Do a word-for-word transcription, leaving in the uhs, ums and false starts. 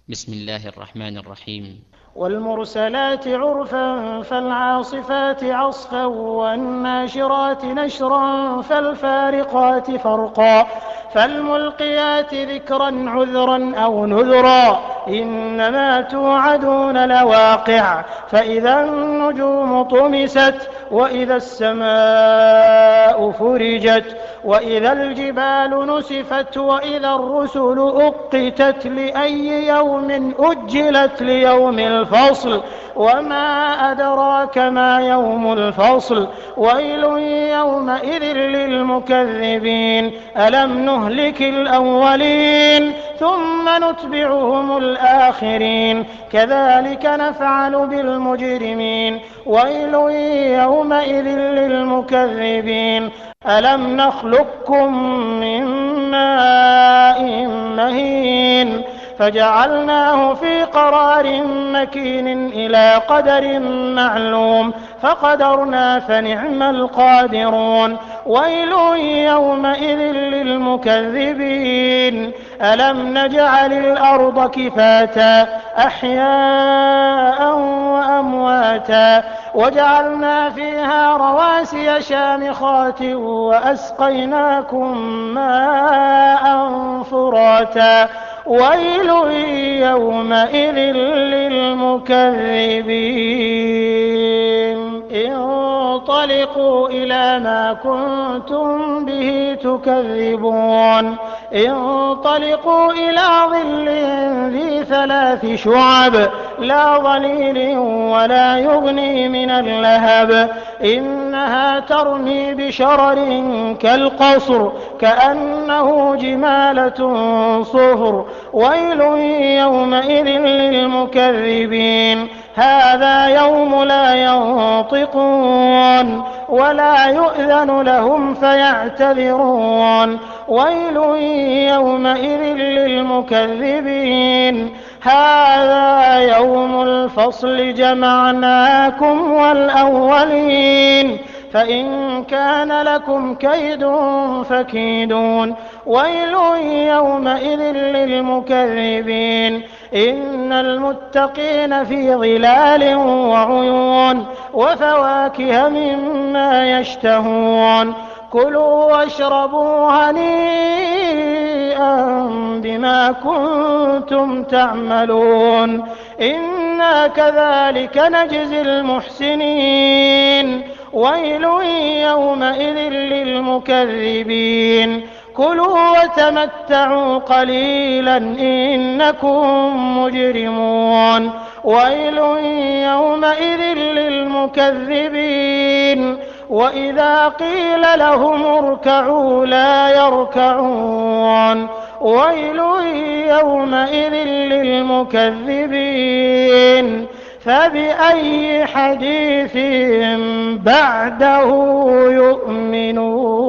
بسم الله الرحمن الرحيم. والمرسلات عرفا فالعاصفات عصفا والناشرات نشرا فالفارقات فرقا فالملقيات ذكرا عذرا أو نذرا إنما توعدون لواقع فإذا النجوم طمست وإذا السماء فرجت وإذا الجبال نسفت وإذا الرسل أقتت لأي يوم أجلت ليوم الفصل وما أدراك ما يوم الفصل ويل يومئذ للمكذبين ألم نهلك الأولين ثم نتبعهم الآخرين كذلك نفعل بالمجرمين ويل يومئذ للمكذبين ألم نخلقكم من ماء مهين فجعلناه في قرار مكين إلى قدر معلوم فقدرنا فنعم القادرون ويل يومئذ للمكذبين ألم نجعل الأرض كفاتا أحياء وأمواتا وجعلنا فيها رواسي شامخات وأسقيناكم ماء فراتا ويل يومئذ للمكذبين انطلقوا إلى ما كنتم به تكذبون انطلقوا إلى ظل ذي ثلاث شعب لا ظليل ولا يغني من اللهب إنها ترمي بشرر كالقصر كأنه جمالة صفر ويل يومئذ للمكذبين هذا يوم لا ينطقون ولا يؤذن لهم فيعتذرون ويل يومئذ للمكذبين هذا يوم الفصل جمعناكم والأولين فإن كان لكم كيد فكيدون ويل يومئذ للمكذبين إن المتقين في ظلال وعيون وفواكه مما يشتهون كلوا واشربوا هنيئا بما كنتم تعملون إنا كذلك نجزي المحسنين ويل يومئذ للمكذبين كلوا وتمتعوا قليلا إنكم مجرمون ويل يومئذ للمكذبين وإذا قيل لهم اركعوا لا يركعون ويل يومئذ للمكذبين فبأي حديث بعده يؤمنون.